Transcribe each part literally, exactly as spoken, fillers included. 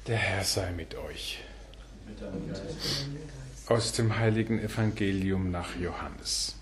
Der Herr sei mit euch. Mit deinem Geist. Aus dem heiligen Evangelium nach Johannes.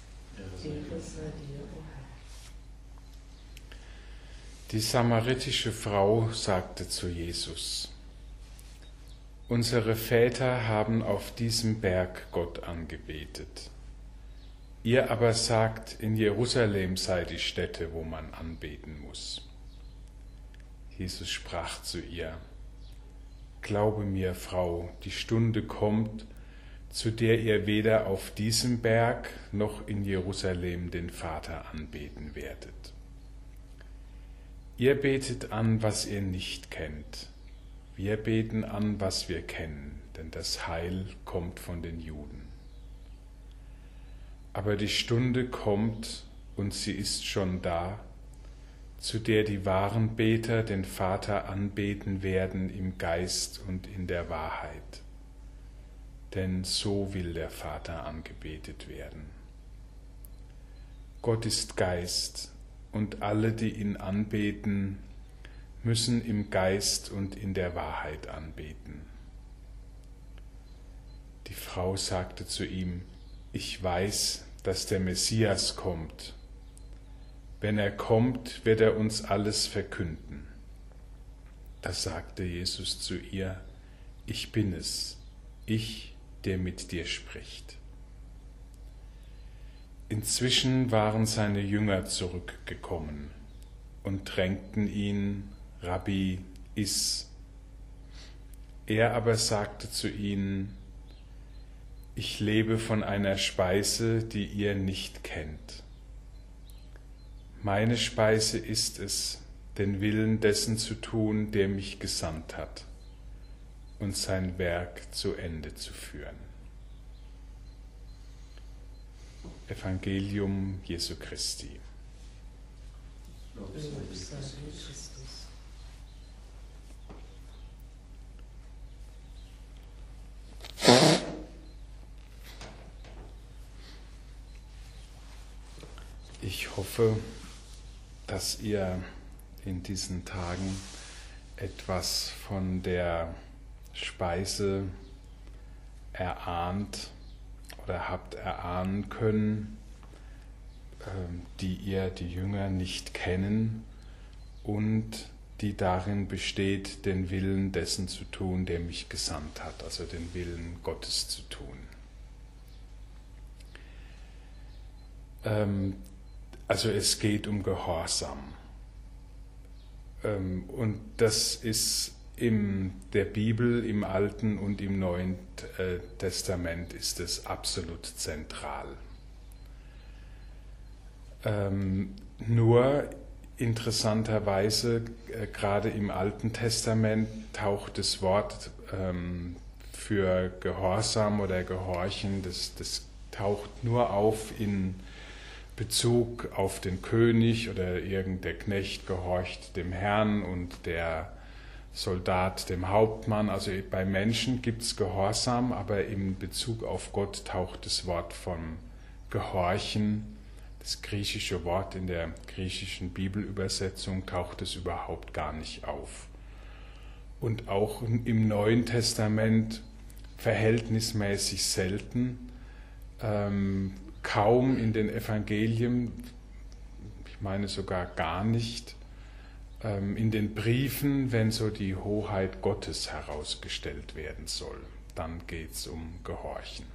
Die samaritische Frau sagte zu Jesus: Unsere Väter haben auf diesem Berg Gott angebetet. Ihr aber sagt, in Jerusalem sei die Stätte, wo man anbeten muss. Jesus sprach zu ihr: Glaube mir, Frau, die Stunde kommt, zu der ihr weder auf diesem Berg noch in Jerusalem den Vater anbeten werdet. Ihr betet an, was ihr nicht kennt. Wir beten an, was wir kennen, denn das Heil kommt von den Juden. Aber die Stunde kommt, und sie ist schon da, zu der die wahren Beter den Vater anbeten werden im Geist und in der Wahrheit. Denn so will der Vater angebetet werden. Gott ist Geist, und alle, die ihn anbeten, müssen im Geist und in der Wahrheit anbeten. Die Frau sagte zu ihm: Ich weiß, dass der Messias kommt. Wenn er kommt, wird er uns alles verkünden. Da sagte Jesus zu ihr: Ich bin es, ich, der mit dir spricht. Inzwischen waren seine Jünger zurückgekommen und drängten ihn: Rabbi, iss. Er aber sagte zu ihnen: Ich lebe von einer Speise, die ihr nicht kennt. Meine Speise ist es, den Willen dessen zu tun, der mich gesandt hat, und sein Werk zu Ende zu führen. Evangelium Jesu Christi. Lob sei Christus. Ich hoffe, dass ihr in diesen Tagen etwas von der Speise erahnt oder habt erahnen können, die ihr, die Jünger, nicht kennen und die darin besteht, den Willen dessen zu tun, der mich gesandt hat, also den Willen Gottes zu tun. Ähm, Also es geht um Gehorsam. Und das ist in der Bibel, im Alten und im Neuen Testament ist es absolut zentral. Nur interessanterweise, gerade im Alten Testament taucht das Wort für Gehorsam oder Gehorchen, das, das taucht nur auf in Bezug auf den König, oder irgendein Knecht gehorcht dem Herrn und der Soldat dem Hauptmann. Also bei Menschen gibt es Gehorsam, aber in Bezug auf Gott taucht das Wort von Gehorchen, das griechische Wort in der griechischen Bibelübersetzung, taucht es überhaupt gar nicht auf. Und auch im Neuen Testament verhältnismäßig selten, ähm, kaum in den Evangelien, ich meine sogar gar nicht, in den Briefen, wenn so die Hoheit Gottes herausgestellt werden soll. Dann geht es um Gehorchen.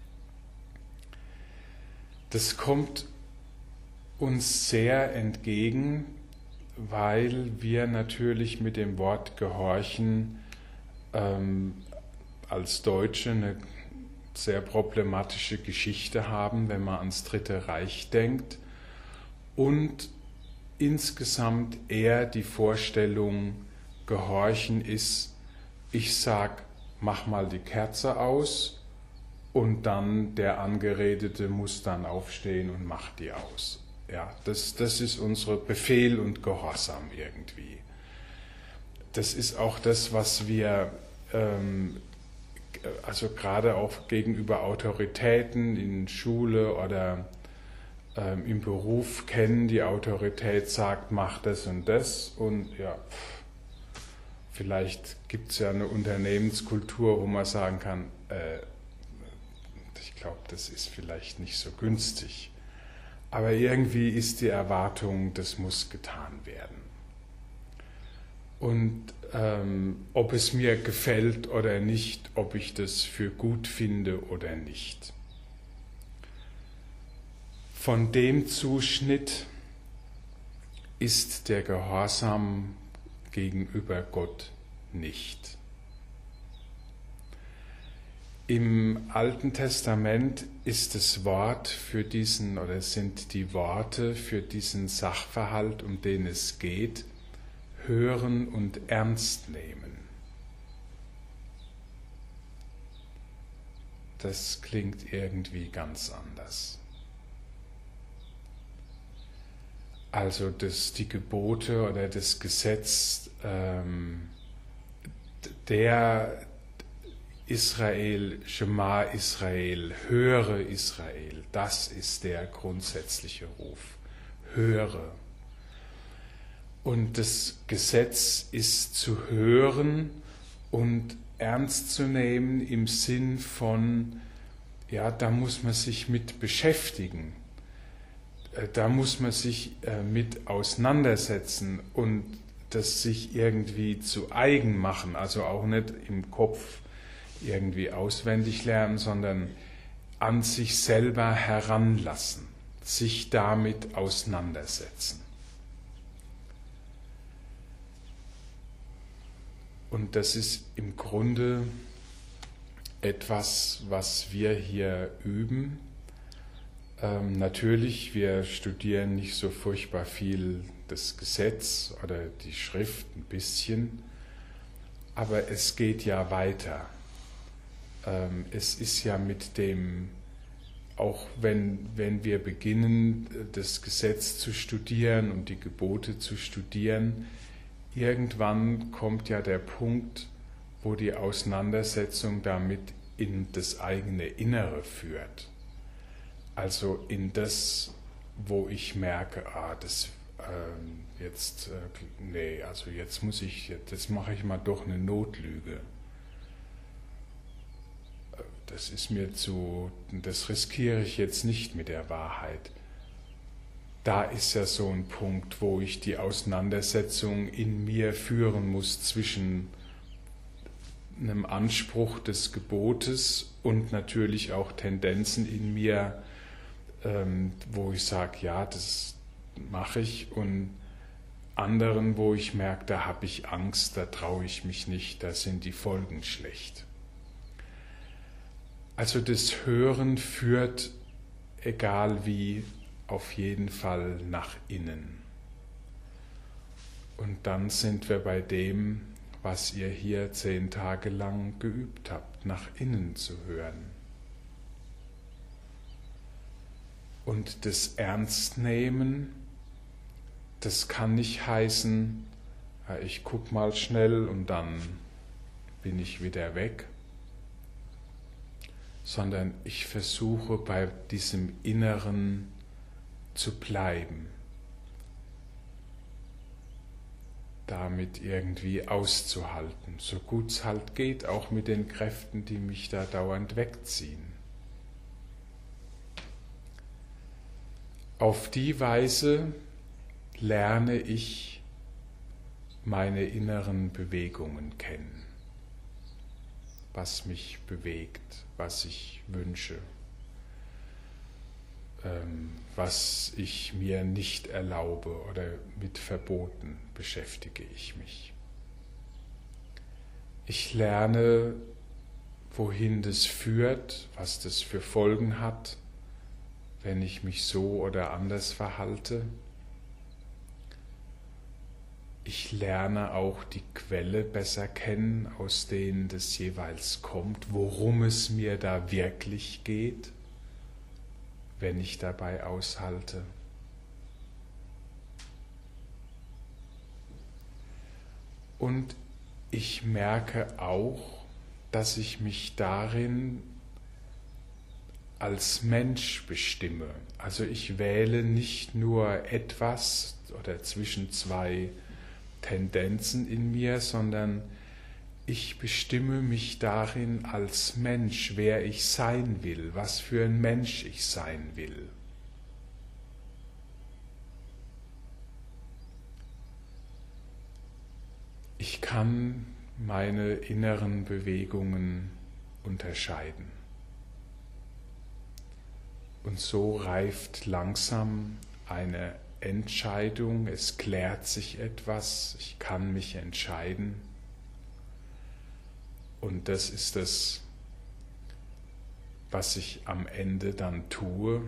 Das kommt uns sehr entgegen, weil wir natürlich mit dem Wort Gehorchen ähm, als Deutsche eine sehr problematische Geschichte haben, wenn man ans Dritte Reich denkt, und insgesamt eher die Vorstellung, Gehorchen ist, ich sag, mach mal die Kerze aus, und dann der Angeredete muss dann aufstehen und macht die aus. Ja, das, das ist unsere Befehl und Gehorsam irgendwie. Das ist auch das, was wir ähm, also gerade auch gegenüber Autoritäten in Schule oder ähm, im Beruf kennen. Die Autorität sagt, mach das und das, und ja, Vielleicht gibt es ja eine Unternehmenskultur, wo man sagen kann, äh, ich glaube, das ist vielleicht nicht so günstig. Aber irgendwie ist die Erwartung, das muss getan werden. Und ähm, ob es mir gefällt oder nicht, ob ich das für gut finde oder nicht. Von dem Zuschnitt ist der Gehorsam gegenüber Gott nicht. Im Alten Testament ist das Wort für diesen, oder sind die Worte für diesen Sachverhalt, um den es geht, hören und ernst nehmen. Das klingt irgendwie ganz anders. Also das, die Gebote oder das Gesetz ähm, der Israel, Shema Israel, höre Israel, das ist der grundsätzliche Ruf. Höre. Und das Gesetz ist zu hören und ernst zu nehmen im Sinn von, ja, da muss man sich mit beschäftigen. Da muss man sich äh, mit auseinandersetzen und das sich irgendwie zu eigen machen, also auch nicht im Kopf irgendwie auswendig lernen, sondern an sich selber heranlassen, sich damit auseinandersetzen. Und das ist im Grunde etwas, was wir hier üben. Ähm, natürlich, wir studieren nicht so furchtbar viel das Gesetz oder die Schrift, ein bisschen, aber es geht ja weiter. Ähm, es ist ja mit dem, auch wenn, wenn wir beginnen, das Gesetz zu studieren und die Gebote zu studieren, irgendwann kommt ja der Punkt, wo die Auseinandersetzung damit in das eigene Innere führt. Also in das, wo ich merke, ah, das äh, jetzt, äh, nee, also jetzt muss ich, jetzt mache ich mal doch eine Notlüge. Das ist mir zu, das riskiere ich jetzt nicht mit der Wahrheit. Da ist ja so ein Punkt, wo ich die Auseinandersetzung in mir führen muss zwischen einem Anspruch des Gebotes und natürlich auch Tendenzen in mir, ähm, wo ich sage, ja, das mache ich, und anderen, wo ich merke, da habe ich Angst, da traue ich mich nicht, da sind die Folgen schlecht. Also das Hören führt, egal wie, auf jeden Fall nach innen. Und dann sind wir bei dem, was ihr hier zehn Tage lang geübt habt, nach innen zu hören. Und das Ernstnehmen, das kann nicht heißen, ich guck mal schnell und dann bin ich wieder weg, sondern ich versuche bei diesem Inneren zu bleiben, damit irgendwie auszuhalten, so gut es halt geht, auch mit den Kräften, die mich da dauernd wegziehen. Auf die Weise lerne ich meine inneren Bewegungen kennen, was mich bewegt, was ich wünsche, ähm, was ich mir nicht erlaube, oder mit Verboten beschäftige ich mich. Ich lerne, wohin das führt, was das für Folgen hat, wenn ich mich so oder anders verhalte. Ich lerne auch die Quelle besser kennen, aus denen das jeweils kommt, worum es mir da wirklich geht, wenn ich dabei aushalte. Und ich merke auch, dass ich mich darin als Mensch bestimme. Also ich wähle nicht nur etwas oder zwischen zwei Tendenzen in mir, sondern ich bestimme mich darin als Mensch, wer ich sein will, was für ein Mensch ich sein will. Ich kann meine inneren Bewegungen unterscheiden. Und so reift langsam eine Entscheidung, es klärt sich etwas, ich kann mich entscheiden. Und das ist das, was ich am Ende dann tue.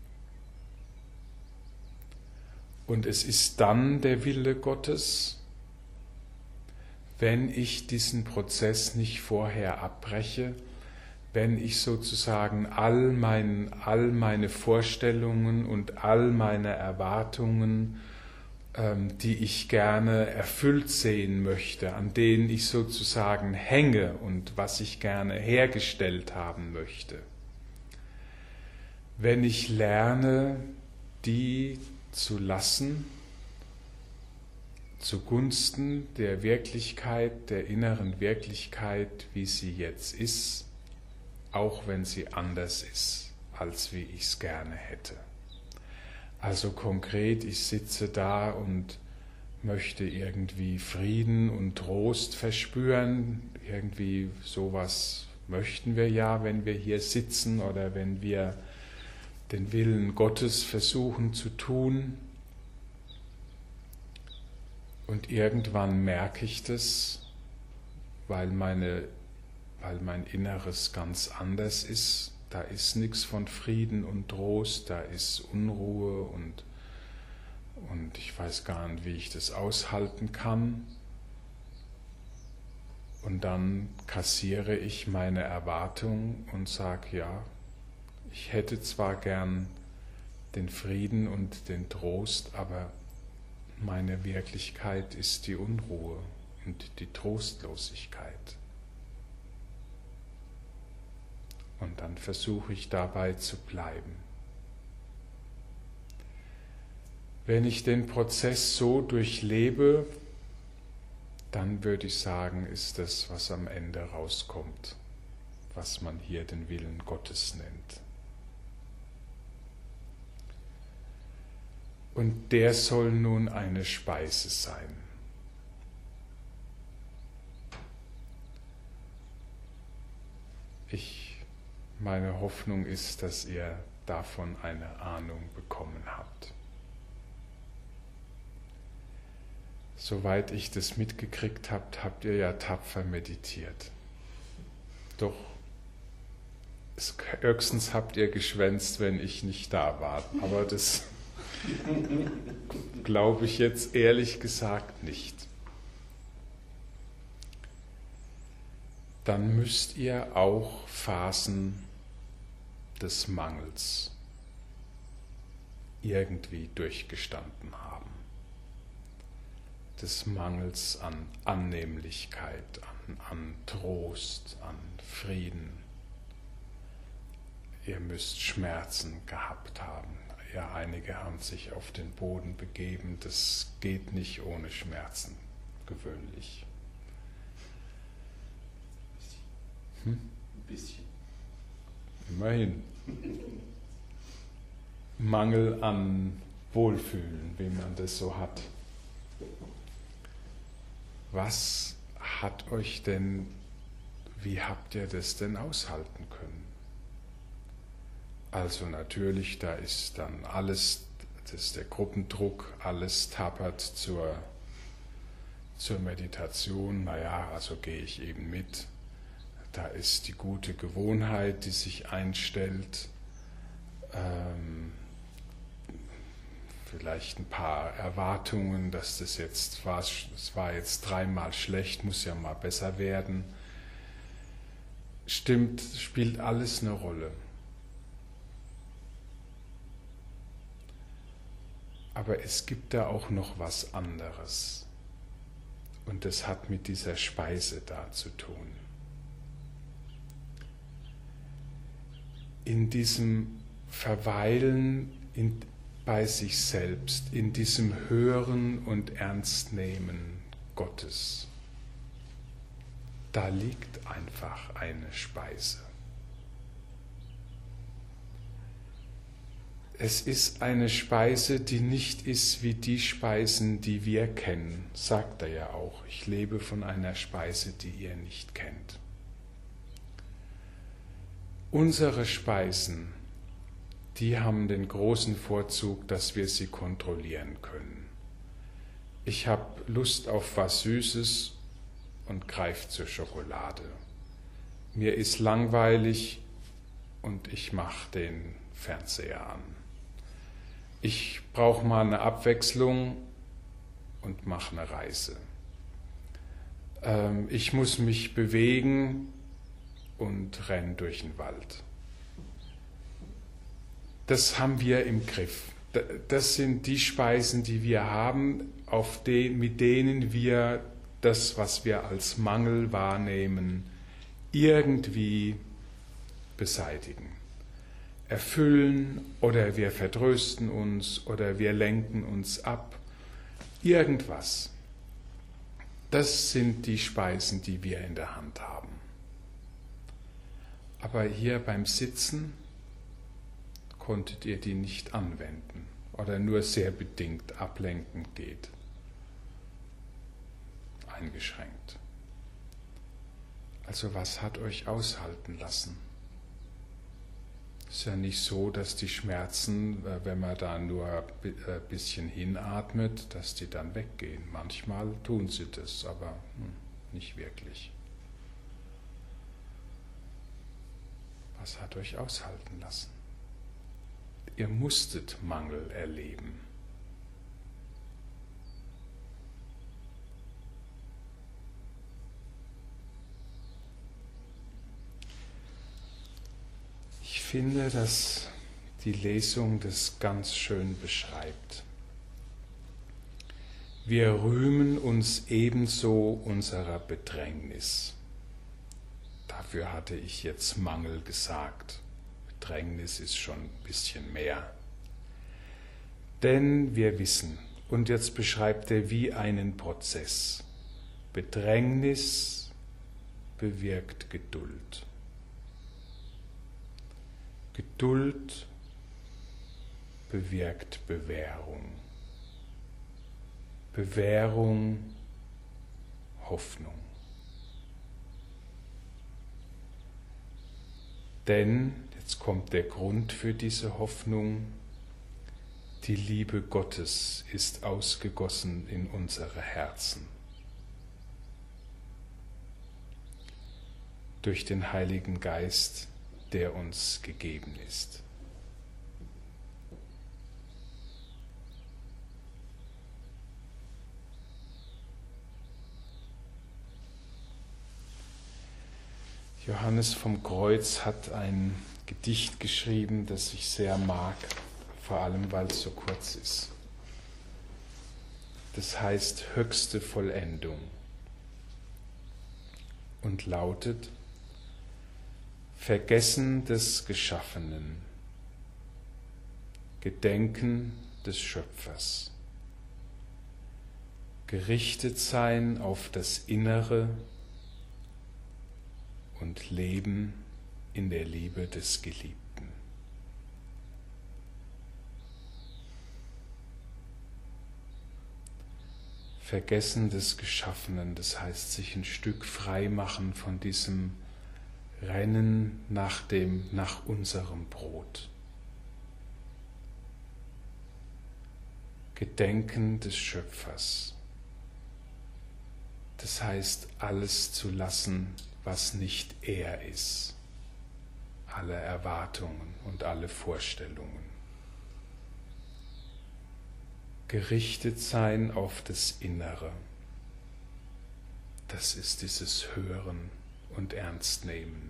Und es ist dann der Wille Gottes, wenn ich diesen Prozess nicht vorher abbreche, wenn ich sozusagen all, mein, all meine Vorstellungen und all meine Erwartungen, ähm, die ich gerne erfüllt sehen möchte, an denen ich sozusagen hänge und was ich gerne hergestellt haben möchte, wenn ich lerne, die zu lassen, zugunsten der Wirklichkeit, der inneren Wirklichkeit, wie sie jetzt ist, auch wenn sie anders ist, als wie ich es gerne hätte. Also konkret, ich sitze da und möchte irgendwie Frieden und Trost verspüren, irgendwie sowas möchten wir ja, wenn wir hier sitzen oder wenn wir den Willen Gottes versuchen zu tun. Und irgendwann merke ich das, weil, meine, weil mein Inneres ganz anders ist. Da ist nichts von Frieden und Trost, da ist Unruhe und, und ich weiß gar nicht, wie ich das aushalten kann. Und dann kassiere ich meine Erwartung und sage, ja, ich hätte zwar gern den Frieden und den Trost, aber meine Wirklichkeit ist die Unruhe und die Trostlosigkeit. Und dann versuche ich dabei zu bleiben. Wenn ich den Prozess so durchlebe, dann würde ich sagen, ist das, was am Ende rauskommt, was man hier den Willen Gottes nennt. Und der soll nun eine Speise sein. Ich, meine Hoffnung ist, dass ihr davon eine Ahnung bekommen habt. Soweit ich das mitgekriegt habt, habt ihr ja tapfer meditiert. Doch höchstens habt ihr geschwänzt, wenn ich nicht da war. Aber das glaube ich jetzt ehrlich gesagt nicht. Dann müsst ihr auch Phasen des Mangels irgendwie durchgestanden haben. Des Mangels an Annehmlichkeit, an, an Trost, an Frieden. Ihr müsst Schmerzen gehabt haben. Ja, einige haben sich auf den Boden begeben. Das geht nicht ohne Schmerzen, gewöhnlich. Hm? Ein bisschen. Immerhin. Mangel an Wohlfühlen, wie man das so hat. Was hat euch denn, wie habt ihr das denn aushalten können? Also natürlich, da ist dann alles, das ist der Gruppendruck, alles tappert zur, zur Meditation. Naja, also gehe ich eben mit. Da ist die gute Gewohnheit, die sich einstellt. Ähm, vielleicht ein paar Erwartungen, dass das jetzt war, es war jetzt dreimal schlecht, muss ja mal besser werden. Stimmt, spielt alles eine Rolle. Aber es gibt da auch noch was anderes. Und das hat mit dieser Speise da zu tun. In diesem Verweilen in, bei sich selbst, in diesem Hören und Ernstnehmen, Gottes, da liegt einfach eine Speise. Es ist eine Speise, die nicht ist wie die Speisen, die wir kennen, sagt er ja auch. Ich lebe von einer Speise, die ihr nicht kennt. Unsere Speisen, die haben den großen Vorzug, dass wir sie kontrollieren können. Ich habe Lust auf was Süßes und greife zur Schokolade. Mir ist langweilig und ich mache den Fernseher an. Ich brauche mal eine Abwechslung und mache eine Reise. Ähm, ich muss mich bewegen und renne durch den Wald. Das haben wir im Griff. Das sind die Speisen, die wir haben, auf den, mit denen wir das, was wir als Mangel wahrnehmen, irgendwie beseitigen. Erfüllen oder wir vertrösten uns oder wir lenken uns ab. Irgendwas. Das sind die Speisen, die wir in der Hand haben. Aber hier beim Sitzen konntet ihr die nicht anwenden oder nur sehr bedingt ablenkend geht. Eingeschränkt. Also was hat euch aushalten lassen? Es ist ja nicht so, dass die Schmerzen, wenn man da nur ein bisschen hinatmet, dass die dann weggehen. Manchmal tun sie das, aber nicht wirklich. Was hat euch aushalten lassen? Ihr musstet Mangel erleben. Ich finde, dass die Lesung das ganz schön beschreibt. Wir rühmen uns ebenso unserer Bedrängnis. Dafür hatte ich jetzt Mangel gesagt. Bedrängnis ist schon ein bisschen mehr. Denn wir wissen, und jetzt beschreibt er wie einen Prozess. Bedrängnis bewirkt Geduld. Geduld bewirkt Bewährung. Bewährung, Hoffnung. Denn, jetzt kommt der Grund für diese Hoffnung, die Liebe Gottes ist ausgegossen in unsere Herzen. Durch den Heiligen Geist, der uns gegeben ist. Johannes vom Kreuz hat ein Gedicht geschrieben, das ich sehr mag, vor allem weil es so kurz ist. Das heißt höchste Vollendung und lautet: Vergessen des Geschaffenen, Gedenken des Schöpfers, gerichtet sein auf das Innere und leben in der Liebe des Geliebten. Vergessen des Geschaffenen, das heißt sich ein Stück frei machen von diesem Rennen nach dem, nach unserem Brot. Gedenken des Schöpfers. Das heißt, alles zu lassen, was nicht er ist. Alle Erwartungen und alle Vorstellungen. Gerichtet sein auf das Innere. Das ist dieses Hören und Ernstnehmen.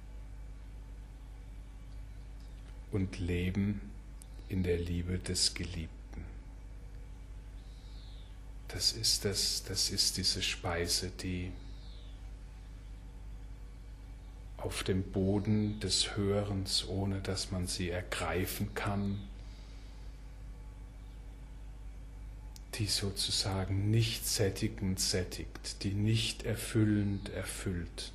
Und leben in der Liebe des Geliebten. Das ist das, das ist diese Speise, die auf dem Boden des Hörens, ohne dass man sie ergreifen kann, die sozusagen nicht sättigend sättigt, die nicht erfüllend erfüllt.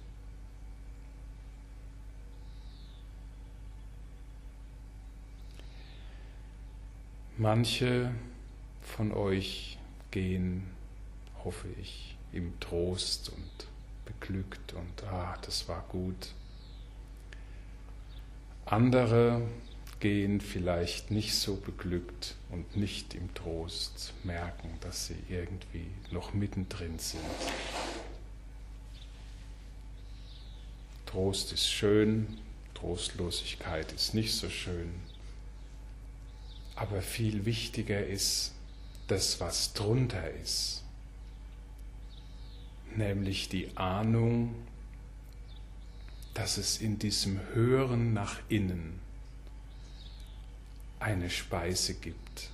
Manche von euch gehen, hoffe ich, im Trost und beglückt und ah, das war gut. Andere gehen vielleicht nicht so beglückt und nicht im Trost, merken, dass sie irgendwie noch mittendrin sind. Trost ist schön, Trostlosigkeit ist nicht so schön. Aber viel wichtiger ist das, was drunter ist, nämlich die Ahnung, dass es in diesem Hören nach innen eine Speise gibt,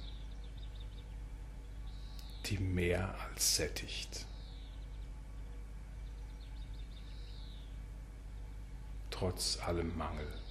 die mehr als sättigt, trotz allem Mangel.